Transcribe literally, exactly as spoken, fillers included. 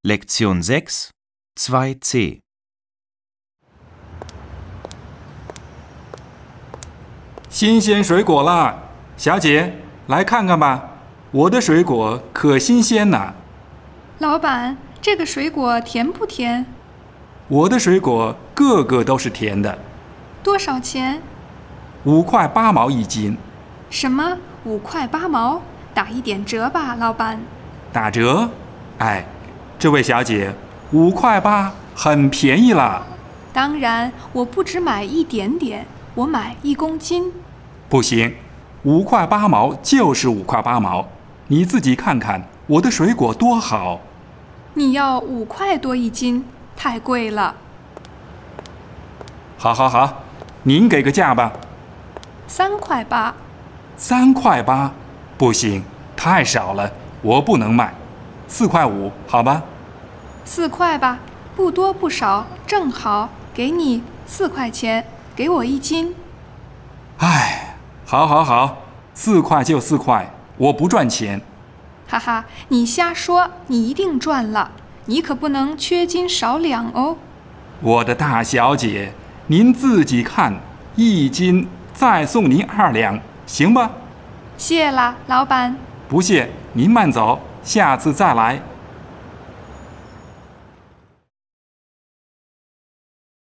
Lektion sechs, zwei c. 新鲜水果啦，小姐，来看看吧，我的水果可新鲜呢。 老板，这个水果甜不甜？ 我的水果个个都是甜的。 多少钱？ 五块八毛一斤。 什么？五块八毛？打一点折吧，老板。 打折？哎，这位小姐，五块八很便宜啦。 当然，我不只买一点点，我买一公斤。 不行，五块八毛就是五块八毛，你自己看看我的水果多好。 你要五块多一斤，太贵了。 好好好，您给个价吧。 三块八。 三块八？不行，太少了，我不能卖。四块五，好吧？ 四块吧，不多不少，正好，给你四块钱，给我一斤。 唉，好好好，四块就四块，我不赚钱。 哈哈，你瞎说，你一定赚了，你可不能缺斤少两哦。 我的大小姐，您自己看，一斤再送您二两，行吧？ 谢啦，老板。 不谢，您慢走，下次再来。